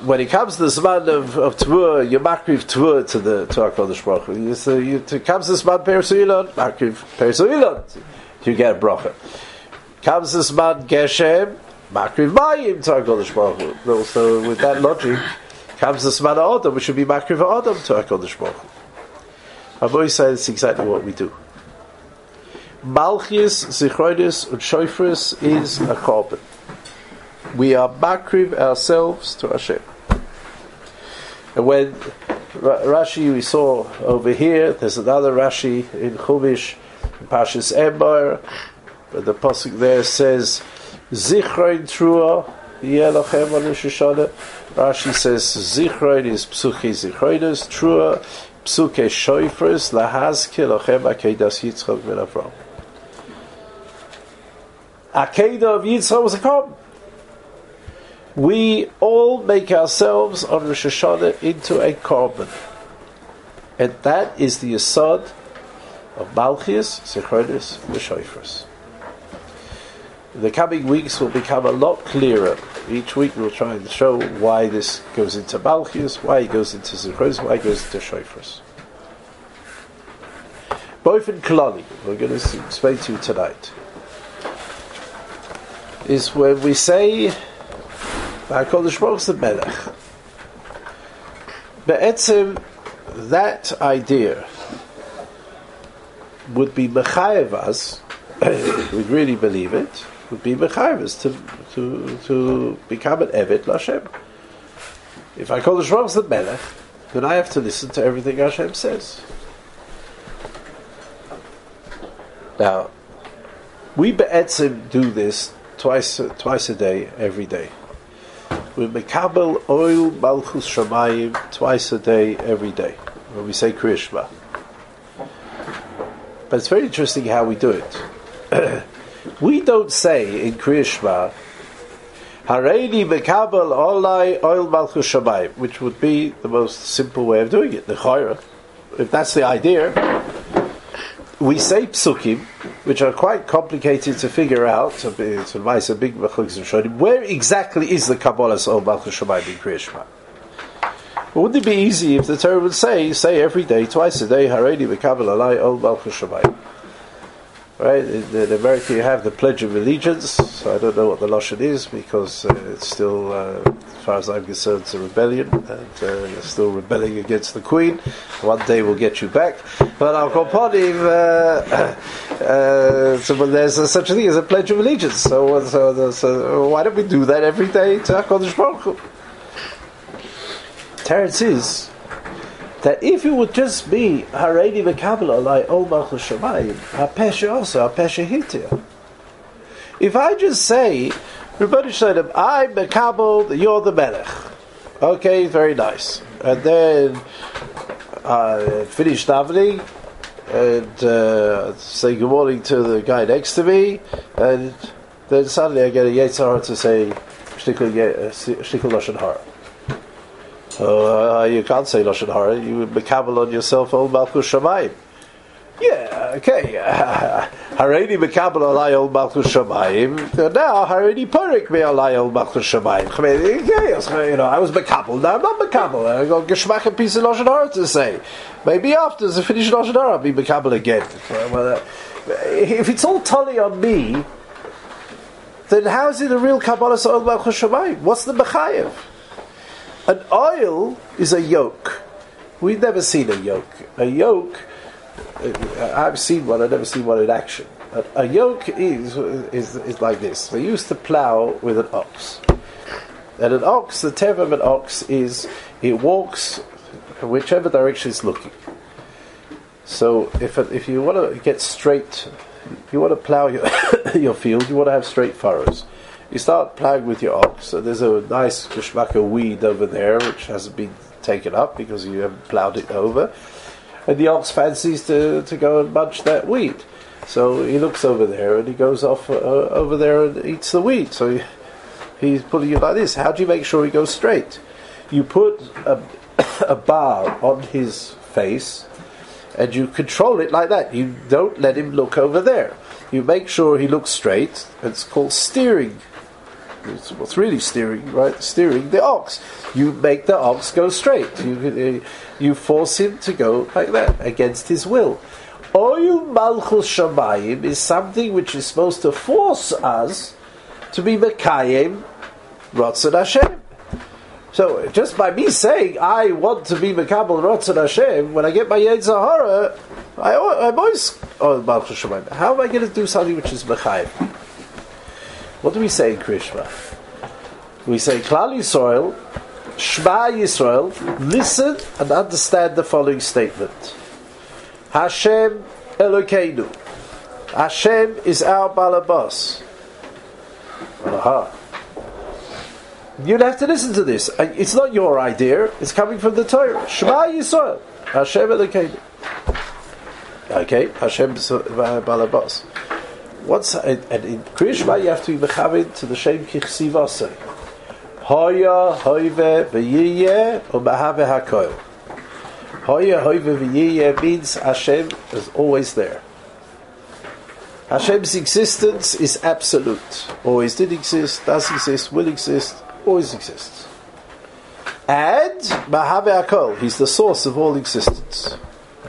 when it comes to the Zman of, of Tvur, you makriv Tvur to the to HaKadosh Baruch Hu. You, so you, it comes to the Zman Peres U'Ilon, makriv Peres U'Ilon, you get a bracha. Comes the Zman Geshem, makriv Mayim to HaKadosh Baruch Hu. So with that logic, comes the Zman Adam, which should be makriv Adam to HaKadosh Baruch Hu. I've always said it's exactly what we do. Malchus, Zichronis, and Shofris is a korban. We are makriv ourselves to Hashem. And when Rashi we saw over here, there's another Rashi in Chumash, in Parshas Emor, but the pasuk there says, Zichron Trua yeh lachem al Rosh Hashanah. Rashi says, Zichron is psuke Zichronis, Trua psuke Shofris, lahazke lachem akedas Yitzchak ben Avraham. Akedah of Yitzchak was a korban. We all make ourselves on Rosh Hashanah into a korban. And that is the yesod of Malchus, Zichronis, and Shofros. The coming weeks will become a lot clearer. Each week we'll try and show why this goes into Malchus, why it goes into Zichronis, why it goes into Shofros. Both in Klali, we're going to explain to you tonight, is when we say HaKadosh Baruch Hu the Melech. Be'etzim, that idea would be mechayev us, we'd really believe it, would be mechayev us to, to, to become an Eved L'Hashem. If HaKadosh Baruch Hu the Melech, then I have to listen to everything Hashem says. Now, we be'etzim do this twice, twice a day, every day. We mekabel oil malchus shamayim twice a day, every day, when we say Kriya Shema. But it's very interesting how we do it. We don't say in Kriya Shema, Hareini mekabel olai oil malchus shamayim, which would be the most simple way of doing it, the chayra. If that's the idea, we say psukim, which are quite complicated to figure out. It's a big where exactly is the Kabbalah's Ol Malchus Shamayim in Kriya Shema? Wouldn't it be easy if the Torah would say, say every day, twice a day, Hareini v'kabel alai Ol Malchus Shamayim? Right? In, in America you have the Pledge of Allegiance, so I don't know what the Lashon is, because uh, it's still, uh, as far as I'm concerned, it's a rebellion, and uh, you're still rebelling against the Queen. One day we'll get you back. But I'll go upon him, uh, uh, so well, there's a, such a thing as a Pledge of Allegiance, so, so, so why don't we do that every day to HaKadosh Baruch Hu? Terence is that if it would just be Hareini v'kabel alai Ol Malchus Shamayim, HaPesha also, HaPesha Hitir. If I just say, Rebbeinu Shalom, I'm mekabel, you're the Melech. Okay, very nice. And then I finish davening, and uh, say good morning to the guy next to me, and then suddenly I get a Yetzer Hara to say Shtikul Lashon Hara. Uh, you can't say Lashon Hara, you would mekabel on yourself Ol Malchus Shamayim. Yeah, okay. Hareini mekabel alai Ol Malchus Shamayim. Now Hareini Porik me alai Ol Malchus Shamayim. Okay, you know, I was mekabel. Now I'm not mekabel. I got geschmack a piece of Lashon Hara to say. Maybe after as I finish Lashon Hara, I'll be mekabel again. If it's all totally on me, then how is it a real Kabbalah Ol Malchus Shamayim? What's the mechayev? An oil is a yoke. We've never seen a yoke. A yoke, I've seen one, I've never seen one in action. A yoke is, is is like this. They used to plow with an ox. And an ox, the teva of an ox is, it walks whichever direction it's looking. So if if you want to get straight, if you want to plow your, your field, you want to have straight furrows. You start ploughing with your ox, and there's a nice geschmacka weed over there which hasn't been taken up because you haven't ploughed it over, and the ox fancies to, to go and munch that weed. So he looks over there and he goes off uh, over there and eats the weed. So he, he's pulling it like this. How do you make sure he goes straight? You put a, a bar on his face and you control it like that. You don't let him look over there. You make sure he looks straight. It's called steering. it's what's really steering, right? Steering the ox. You make the ox go straight. You you force him to go like that against his will. Oyu Malchus Shamayim is something which is supposed to force us to be Mekayim Ratzon Hashem. So just by me saying I want to be Mekabel Ratzon Hashem, when I get my Yetzer Hara, I, I'm always oh Malchus Shamayim. How am I going to do something which is Mekayim? What do we say in Krishma? We say Klal Yisrael, Shema Yisrael, listen and understand the following statement. Hashem Elokeinu. Hashem is our Balabas. Aha. You'd have to listen to this. It's not your idea. It's coming from the Torah. Shema Yisrael. Hashem Elokeinu. Okay. Hashem is our Balabas. What's and in Kriya Shema you have to be mechaved to the Shem Kichsivasei. Hoya Hoive V'Yiyeh U'Mahave HaKoil. Hoya Hoive V'Yiyeh means Hashem is always there. Hashem's existence is absolute. Always did exist, does exist, will exist, always exists. And Mahave HaKoil, He's the source of all existence.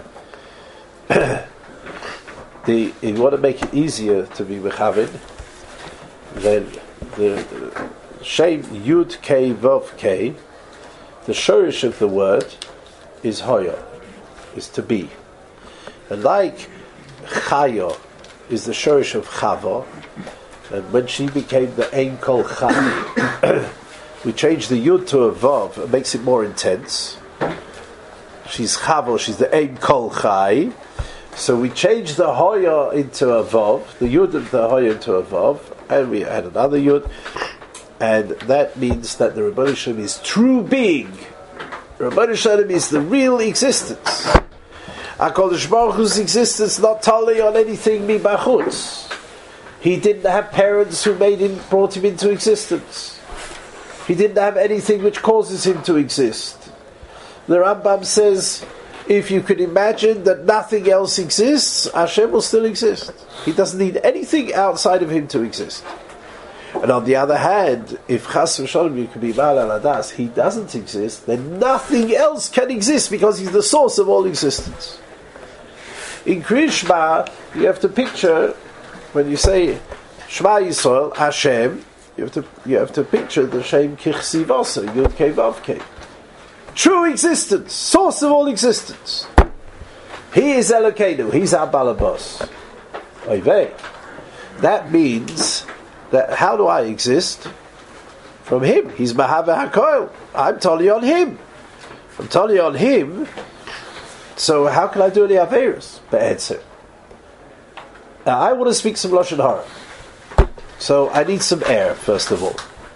The, if you want to make it easier to be mechaved, then the, the Shem Yud Kei Vav Kei, the shorish of the word is hoya, is to be. And like Chaya is the shorish of Chava, and when she became the Ein Kol Chai, we changed the Yud to a Vav, it makes it more intense. She's Chava, she's the Ein Kol Chai. So we changed the Hoya into a Vav, the Yud of the Hoya into a Vav, and we add another Yud, and that means that the Rebbeinu Shalom is true being. Rebbeinu Shalom is the real existence. HaKadosh Baruch Hu's existence not totally on anything mibachutz. He didn't have parents who made him, brought him into existence. He didn't have anything which causes him to exist. The Rambam says, if you could imagine that nothing else exists, Hashem will still exist. He doesn't need anything outside of Him to exist. And on the other hand, if Chas v'Shalom you could be Baal al Hadas, He doesn't exist, then nothing else can exist because He's the source of all existence. In Kriya Shema, you have to picture, when you say Shema Yisrael, Hashem, you have to you have to picture the Shem Kichsivasa, Yud Kei Vav Kei. True existence, source of all existence. He is Elokeinu, He's our Balabas. Oivei. That means that how do I exist? From Him. He's Mahave HaKoil. I'm totally on Him. I'm totally on Him. So how can I do any Averis? Be'etzir. Now I want to speak some Lashon Hara. So I need some air, first of all,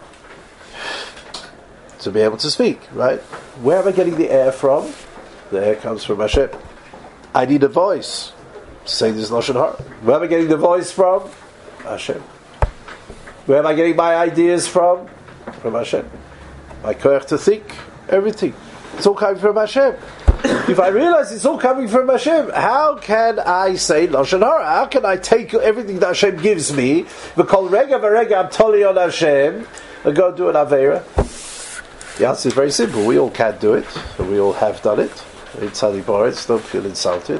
to be able to speak, right? Where am I getting the air from? The air comes from Hashem. I need a voice to say this Lashon Hara. Where am I getting the voice from? Hashem. Where am I getting my ideas from? From Hashem. My koyach to think, everything. It's all coming from Hashem. If I realize it's all coming from Hashem, how can I say Lashon Hara? How can I take everything that Hashem gives me, v'kol rega v'rega I'm toli on Hashem, and go do an Aveira? The answer is very simple. We all can do it. We all have done it. Don't feel insulted.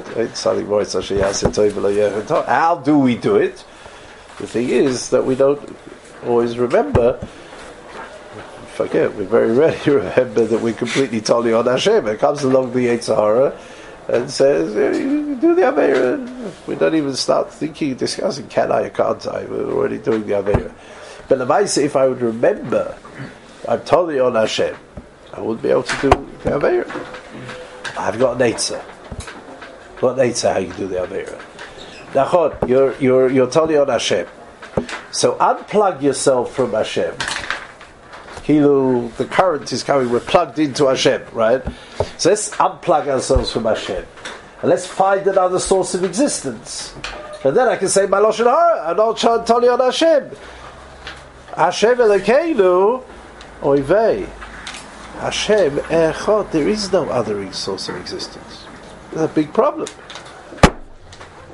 How do we do it? The thing is that we don't always remember. Forget, we very rarely remember that we're completely totally on Hashem. It comes along the Yetzer Hara and says, yeah, you do the Aveira. We don't even start thinking, discussing, can I or can't I? We're already doing the Aveira. But the Maisa, if I would remember, I'm totally on Hashem, I wouldn't be able to do the Aveira. I've got an Eitzah. What Eitzah how you do the Aveira? Nachon, you're, you're, you're totally on Hashem. So unplug yourself from Hashem. Kilu, the current is coming, we're plugged into Hashem, right? So let's unplug ourselves from Hashem. And let's find another source of existence. And then I can say, my Lashon Hara, I'm not totally on Hashem. Hashem Elokeinu, Oivei. Hashem Echad, there is no other source of existence. There's a big problem.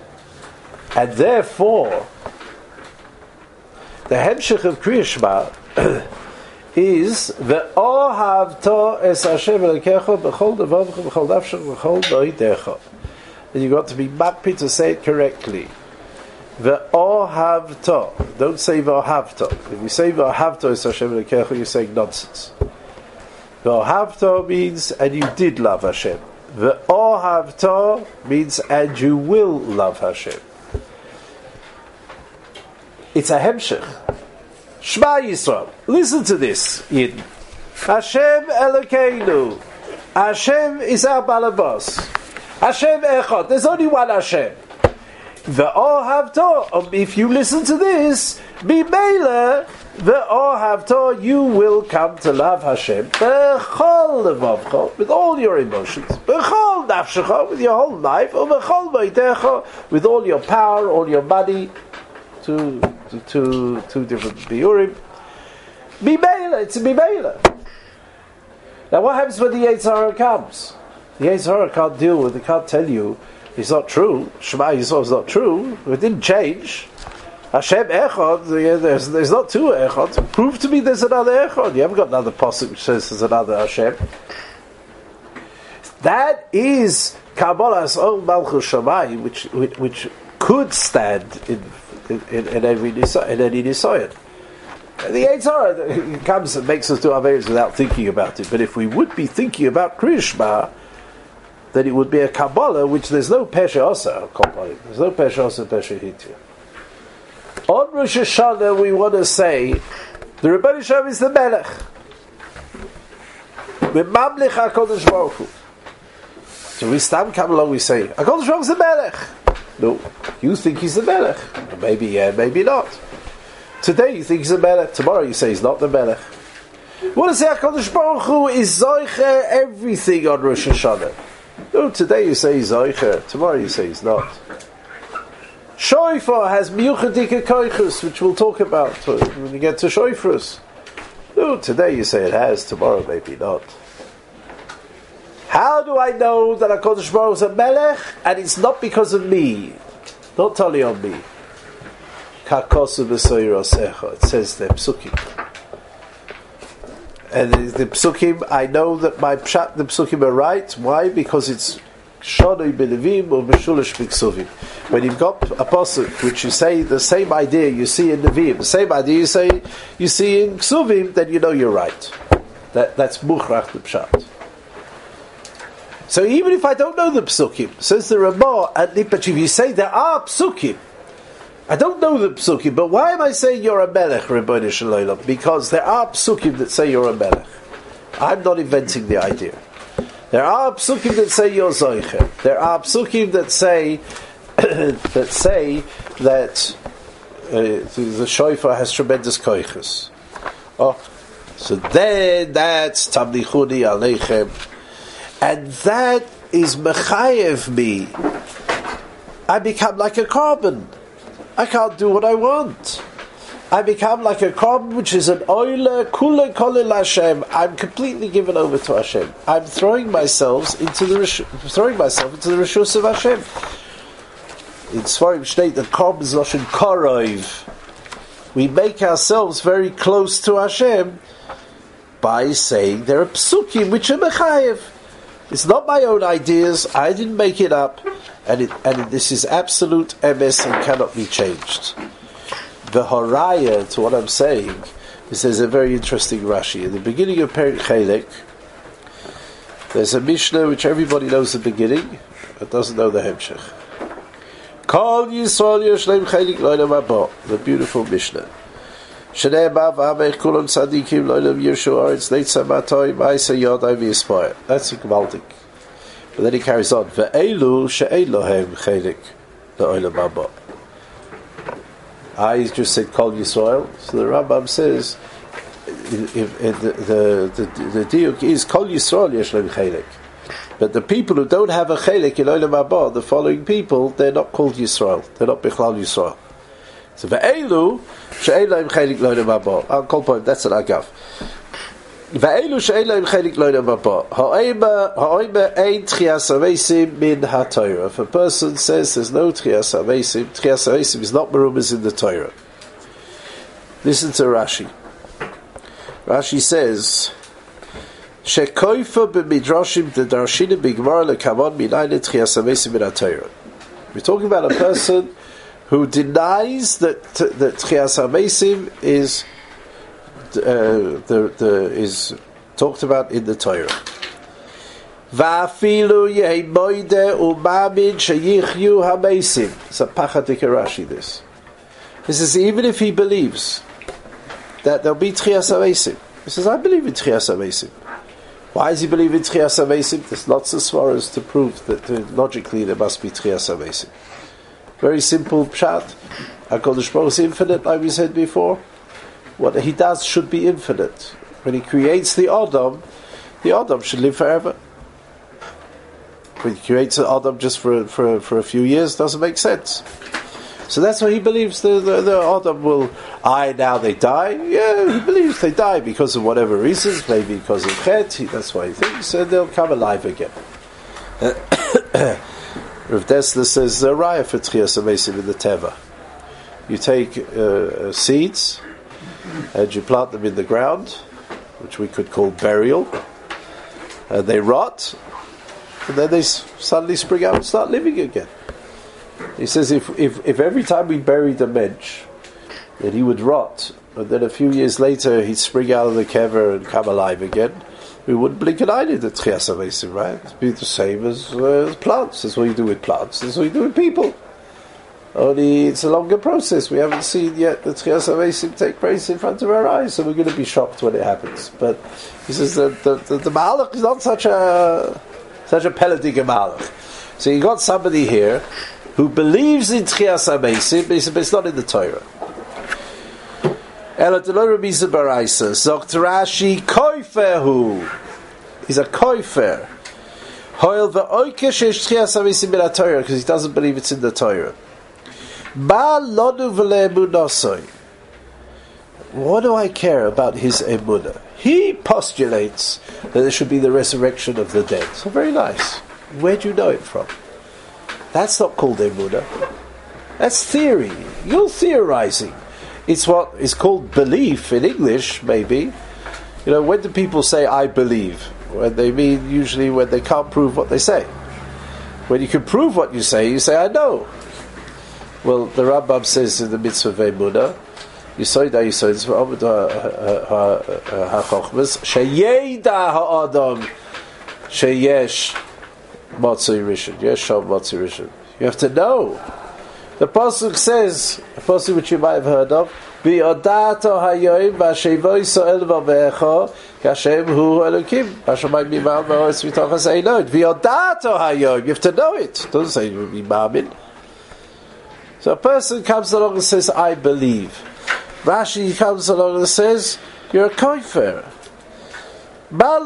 And therefore, the Hemshech of Kriya Shema is ve'ohavto es Hashem Elokecha b'chol devavcha b'chol nafshach b'chol moedecha. And you got to be makpid to say it correctly. Ve'ohavto. Don't say ve'ohavto. If you say ve'ohavto es Hashem Elokecha, you're saying nonsense. Ve'ohavto means and you did love Hashem. Ve'ohavto means and you will love Hashem. It's a hemshech. Shema Yisrael. Listen to this, Yidden. Hashem Elokeinu. Hashem is our balabas. Hashem Echad. There's only one Hashem. Ve'ohavto. If you listen to this, Bimela, ve'ohavto, you will come to love Hashem. B'chol levavcha, with all your emotions. B'chol nafshecha, with your whole life. Or b'chol moedecha, with all your power, all your money. Two, two, two different biurim. Bimela, it's a bimela. Now, what happens when the Yetzer Hara comes? The Yetzer Hara can't deal with it. Can't tell you it's not true. Shema Yisrael is not true. It didn't change. Hashem Echad. There's, there's not two Echad. Prove to me there's another Echad. You haven't got another pasuk which says there's another Hashem. That is Kabbalah's own Malchus Shamayim, which, which which could stand in. In, in, in every in any nisayon. The Yetzer Hara comes and makes us do our various without thinking about it. But if we would be thinking about Kriyashma, then it would be a Kabbalah which there's no Pesha Osa. There's no Pesha Osa, Pesha Hitia. On Rosh Hashanah, we want to say the Rebbeinu Shalom is the Melech. We're Mamlich HaKadosh Baruch Hu. So we stand, come along, we say HaKadosh Baruch Hu is the Melech. No, you think he's the Melech. Maybe yeah, maybe not. Today you think he's the Melech. Tomorrow you say he's not the Melech. You want to say HaKadosh Baruch Hu is Zoicher everything on Rosh Hashanah. No, today you say he's Zoicher. Tomorrow you say he's not. Shofar has Miyuchadika Koichus, which we'll talk about when we get to Shofars. No, today you say it has. Tomorrow maybe not. How do I know that HaKadosh Baruch Hu is a Melech and it's not because of me? Not totally on me. Kakosu b'soyrosecha. It says the Psukim. And the Psukim, I know that my Pshat, the Psukim are right. Why? Because it's Shonoi b'Nevim or Meshulish b'Ksuvim. When you've got a pasuk which you say the same idea you see in Nevim, the same idea you say you see in Ksuvim, then you know you're right. That that's Muchrach the Pshat. So even if I don't know the psukim, says the Ramah at Nipachiv, you say there are psukim. I don't know the psukim, but why am I saying you're a melech, Rebbeinu Shalom? Because there are psukim that say you're a melech. I'm not inventing the idea. There are psukim that say you're zoicher. There are psukim that say that say that uh, the shofar has tremendous koiches. Oh, so then that's tamlichuni aleichem. And that is mechayev me. I become like a carbon. I can't do what I want. I become like a carbon which is an oile kule kolil Hashem. I'm completely given over to Hashem. I'm throwing myself into the throwing myself into the rishus of Hashem. In Svarim state that carbon is lashon korov. We make ourselves very close to Hashem by saying there are psukim which are mechayev. It's not my own ideas. I didn't make it up, and it, and it, this is absolute emes and cannot be changed. The horaya to what I'm saying is there's a very interesting Rashi in the beginning of Perek Chelek. There's a Mishnah which everybody knows the beginning, but doesn't know the Hemshech. Kol Yisrael Yoshlem Chelek Lo'olam Haba, the beautiful Mishnah. Shnei Bav Amech Kulon Tzadikim Lo'olam Yoshu Aretz Neitzah Matoi Ma'aseh Yodai V'Yispire. That's a Gvaldik. But then he carries on. Ve'elu she'ein lohem Chelek Lo'olam Haba. I just said Kol Yisrael. So the Rambam says if, if the the the, the diuk is Kol Yisrael Yoshlem Chelek. But the people who don't have a Chelek in Olam Haba, the following people, they're not called Yisrael. They're not Bichlal Yisrael. So ve'elu she'ein lohem Chelek Lo'olam Haba. I'll call point. That's an agav. Ve'elu she'ein lohem Chelek Lo'olam Haba. Ha'oima ha'oima ein tchias havesim min ha'Torah. If a person says there's no tchias havesim, tchias havesim is not merumas in the Torah. Listen to Rashi. Rashi says, "Shekoifa b'midrashim dedarshinim b'gemara lekavod minayin tchias hamesim min haTorah." We're talking about a person who denies that that tchias hamesim is uh, the the is talked about in the Torah. Va'afilu yehi moide u'mamin sheyichyu hamesim. It's a pachadik Rashi. This. This is even if he believes that there'll be tchias hamesim. He says, "I believe in tchias hamesim." Why does he believe in tchias hamesim? There's lots of svaras to prove that uh, logically there must be tchias hamesim. Very simple pshat. HaKadosh Baruch Hu is infinite, like we said before. What he does should be infinite. When he creates the Adam, the Adam should live forever. When he creates an Adam just for for for a few years, doesn't make sense. So that's why he believes the, the, the Adam will, I now they die. Yeah, he believes they die because of whatever reasons, maybe because of Chet, he, that's why he thinks, and they'll come alive again. Rav Dessler says, a raya for Tchias HaMesim in the Teva. You take uh, seeds, and you plant them in the ground, which we could call burial, and they rot, and then they s- suddenly spring up and start living again. He says if, if, if every time we buried a mensch, that he would rot, and then a few years later he'd spring out of the kever and come alive again, we wouldn't blink an eye in the Tchias HaMesim, right? It'd be the same as, uh, as plants. That's what you do with plants. That's what you do with people. Only it's a longer process. We haven't seen yet the Tchias HaMesim take place in front of our eyes, so we're going to be shocked when it happens. But he says that the, the, the Malach is not such a such a peladik Malach. So you got somebody here who believes in Tchias HaMesim, but it's not in the Torah. Ela Delor Rabisa Baraisa, Zogt Rashi Koiferhu. He's a Koifer. Hoil ve'oike shesh Tchias HaMesim in the Torah, because he doesn't believe it's in the Torah. Ba lonu v'le'emunasoi. What do I care about his emunah? He postulates that there should be the resurrection of the dead. So very nice. Where do you know it from? That's not called emunah. That's theory. You're theorizing. It's what is called belief in English, maybe. You know, when do people say, I believe? When they mean usually when they can't prove what they say. When you can prove what you say, you say, I know. Well, the Rambam says in the mitzvah of emunah, Yisoid ha-Yisoid ha-Chochmas, sheyeida ha-Adam sheyesh Matzah Rishon. Yes, Shom Matzah Rishon. You have to know. The pasuk says, a pasuk which you might have heard of, V'yodato hayoim v'ashevoy so'el v'avecha kashem hu elokim v'ashamayim mimam v'oretz v'tochas einod. V'yodato hayoim. You have to know it. It doesn't say mimamin. So a person comes along and says, I believe. Rashi comes along and says, you're a koifer. How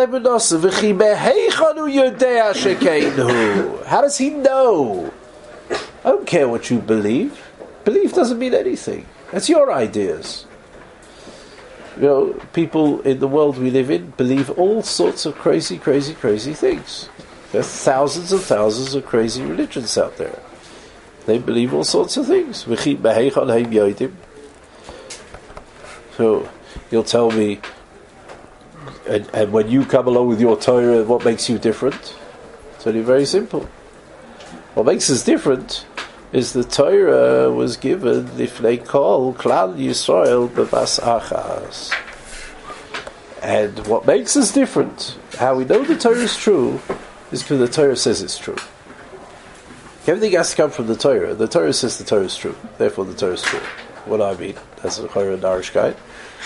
does he know? I don't care what you believe. Belief doesn't mean anything. That's your ideas. You know, people in the world we live in believe all sorts of crazy, crazy, crazy things. There's thousands and thousands of crazy religions out there. They believe all sorts of things. So, you'll tell me, And, and when you come along with your Torah, what makes you different? It's only very simple. What makes us different is the Torah was given Lifnei Kol Klal Yisrael B'Bas Achas. And what makes us different, how we know the Torah is true, is because the Torah says it's true. Everything has to come from the Torah. The Torah says the Torah is true. Therefore the Torah is true. What do I mean? That's the Torah and Irish guy.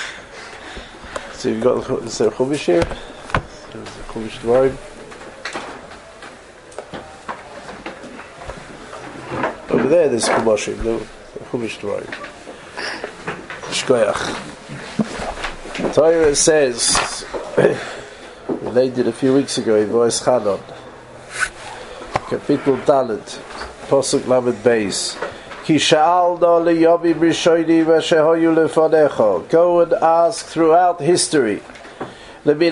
So you've got, is there a Chumash here? There's a Chumash Dvarim. Over there there's Chumashim, no? Chumash Dvarim. Shkoyach. Torah says, we laid it a few weeks ago in Voice Chanon, Kapitel Dalet, Posuk Lamed Beis. Go and ask throughout history. From the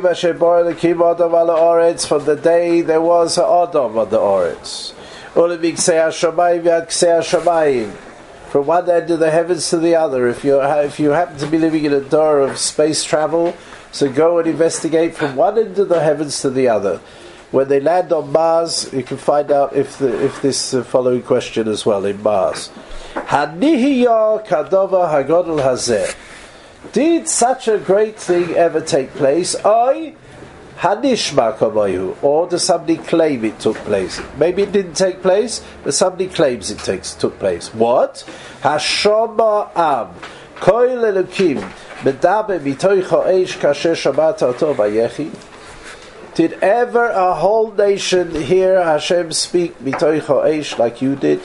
day there was an Adam on the Oretz. from one end of the heavens to the other. If you if you happen to be living in a door of space travel, so go and investigate from one end of the heavens to the other. When they land on Mars, you can find out if the, if this uh, following question as well in Mars. Hanihiya kadova hagodol hazeh. Did such a great thing ever take place? I hanishma kamayu, or does somebody claim it took place? Maybe it didn't take place, but somebody claims it takes took place. What? Hashoma am koil elukim medabe mitoicha eish kasher shabata oto vayechi. Did ever a whole nation hear Hashem speak mitoicha eish like you did?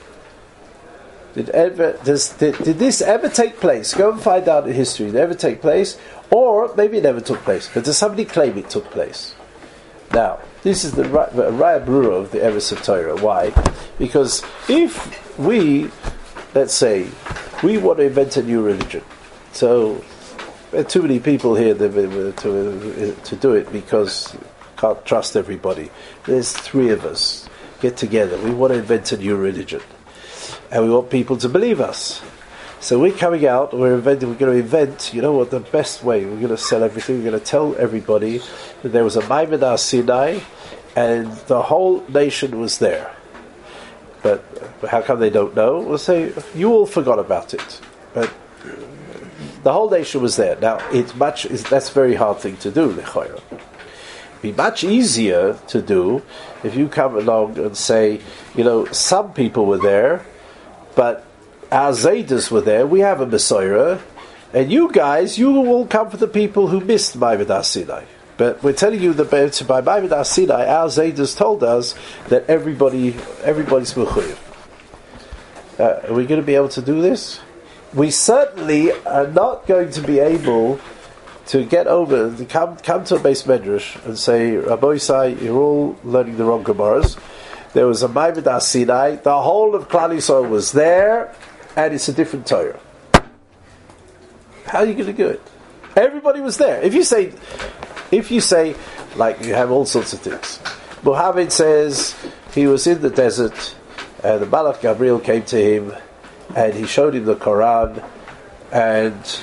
Did ever does did, did this ever take place? Go and find out in history. Did it ever take place? Or maybe it never took place. But does somebody claim it took place? Now, this is the Raya Brura of the Eretz of Torah. Why? Because if we, let's say, we want to invent a new religion, so there are too many people here to, to, to do it because can't trust everybody. There's three of us get together. We want to invent a new religion. And we want people to believe us. So we're coming out, we're inventing, we're going to invent, you know what, the best way, we're going to sell everything, we're going to tell everybody that there was a Maimon Har Sinai, and the whole nation was there. But how come they don't know? We'll say, you all forgot about it. But the whole nation was there. Now, it's much, it's, that's a very hard thing to do, l'chayra. It'd be much easier to do if you come along and say, you know, some people were there, but our Zaydas were there, we have a Messiah, and you guys, you will come for the people who missed Maimon Har Sinai. But we're telling you that by Maimon Har Sinai, our Zaydas told us that everybody, everybody's mechuyev. Uh, are we going to be able to do this? We certainly are not going to be able to get over, to come, come to a base medrash and say, Rabbi Yisai, you're all learning the wrong Gemaras. There was a Maimon Har Sinai, the whole of Klal Yisrael was there, and it's a different Torah. How are you going to do it? Everybody was there. If you say, if you say, like you have all sorts of things. Muhammad says he was in the desert, and the Malach Gabriel came to him, and he showed him the Quran, and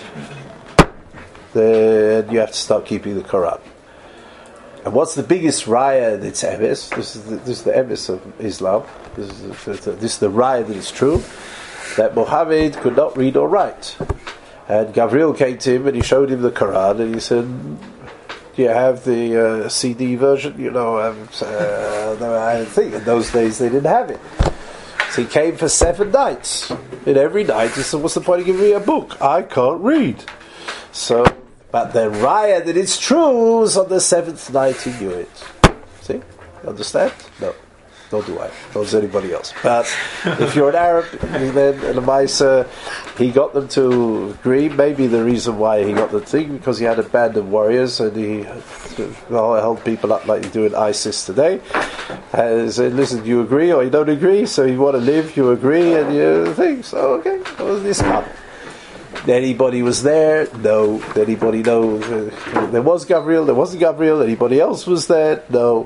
then you have to start keeping the Quran. And what's the biggest raya in its emes? This is the, this is the emes of Islam. This is the, this is the raya that is true. That Muhammad could not read or write. And Gabriel came to him and he showed him the Quran and he said, do you have the uh, C D version? You know, um, uh, I think in those days they didn't have it. So he came for seven nights. And every night he said, what's the point of giving me a book? I can't read. So, but the raya that it's true was on the seventh night he knew it. See? Understand? No. Nor do I. Nor does anybody else. But if you're an Arab, then and a Maisa, he got them to agree. Maybe the reason why he got the thing because he had a band of warriors and he well, held people up like you do in ISIS today. And said, "Listen, do you agree or you don't agree? So you want to live, you agree, and you think so. Okay, what was this come?" Anybody was there? No. Did anybody know? There was Gabriel. There wasn't Gabriel. Anybody else was there? No.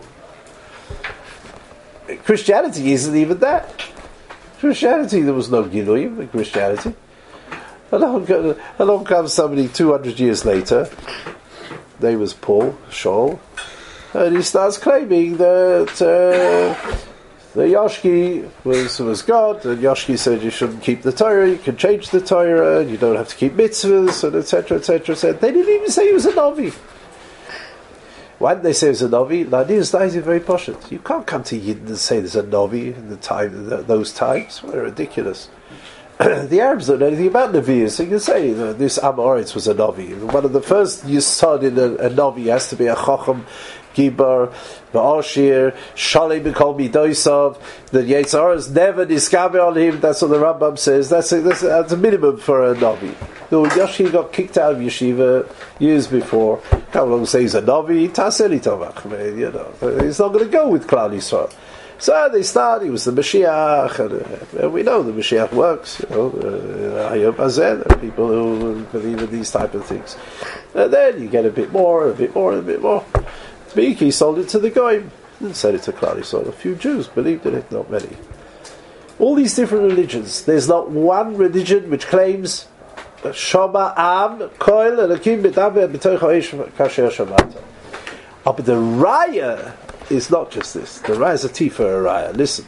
Christianity isn't even that. Christianity, there was no Giluim in Christianity. Along, along comes somebody two hundred years later, name was Paul, Shaul, and he starts claiming that uh, the Yoshki was, was God, and Yoshki said you shouldn't keep the Torah, you can change the Torah, and you don't have to keep mitzvahs, and et cetera, et cetera. They didn't even say he was a Navi. Why did they say it was a Navi? The idea is very poshut. You can't come to Yidden and say there's a Navi in the time, those times. Well, they're ridiculous. The Arabs don't know anything about Navi, so you can say that this Amoritz was a Navi. One of the first Yisod in a, a Navi has to be a Chacham, Gibar, Ba'ashir, Shalei B'kol Midoisav. The Yetzirah is never discovered on him. That's what the Rambam says. That's a, that's a, that's a minimum for a Navi. So Yoshi got kicked out of yeshiva years before. Come along and say he's a Navi, Taseli Tovach. You know, he's not going to go with Klal Yisrael. So they start, he was the Mashiach, and, uh, and we know the Mashiach works, you know, Hayom Hazeh, there are people who believe in these type of things. And then you get a bit more, a bit more, a bit more. He sold it to the Goyim, and said it to Klal Yisrael. A few Jews believed in it, not many. All these different religions. There's not one religion which claims Shama Am Koil Elokim B'Daber B'Toich Ha'Eish Kasher Shamata. Oh, but the Raya is not just this. The Raya is a Tifa Raya. Listen.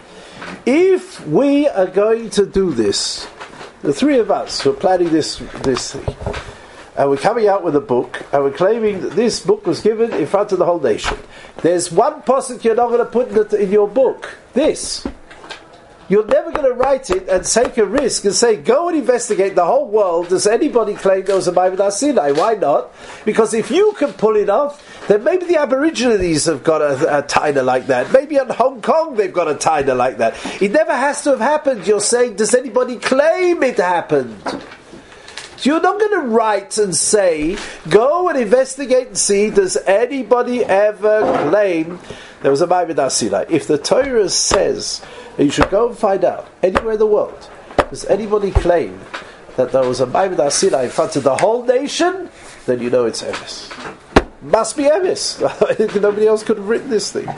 If we are going to do this, the three of us who are planning this this thing, and we're coming out with a book, and we're claiming that this book was given in front of the whole nation, there's one pasuk you're not going to put in, the, in your book. This. You're never going to write it and take a risk and say, go and investigate the whole world. Does anybody claim there was a Ma'amad Har Sinai? Why not? Because if you can pull it off, then maybe the Aborigines have got a, a taina like that. Maybe in Hong Kong they've got a taina like that. It never has to have happened. You're saying, does anybody claim it happened? So you're not going to write and say, go and investigate and see, does anybody ever claim there was a Ma'amad Har Sinai? If the Torah says, and you should go and find out, anywhere in the world, does anybody claim that there was a Ma'amad Har Sinai in front of the whole nation? Then you know it's emes. Must be emes. Nobody else could have written this thing.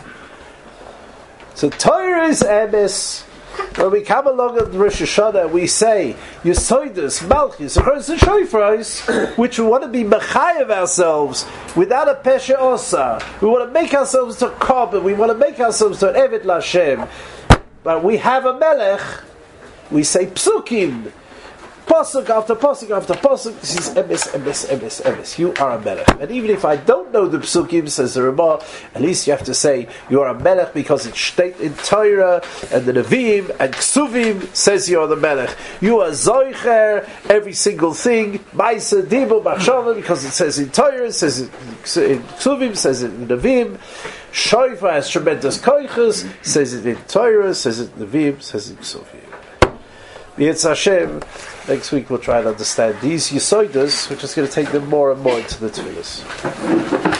So Torah is emes. When we come along at Rosh Hashanah, we say Yesoidus, Malchus, Achros, and Shofros, which we want to be mechayev ourselves without a pesha osa. We want to make ourselves to korban. We want to make ourselves to an eved l'Hashem. But we have a melech. We say psukim, pasuk after pasuk after pasuk. This is emes, emes, emes, emes. You are a melech. And even if I don't know the psukim, says the Ramah, at least you have to say you are a melech because it's state in Torah and the Nevi'im and Ksuvim says you are the melech. You are zoicher every single thing. Ma'aseh dibur machshava because it says in Torah, it says in Ksuvim, says in Nevi'im. Shofar has tremendous koiches, says it in Torah, says it in Nevi'im, says it in Ksuvim. B'yetz Hashem, next week we'll try and understand these Yesoidas, which is going to take them more and more into the Tefillos.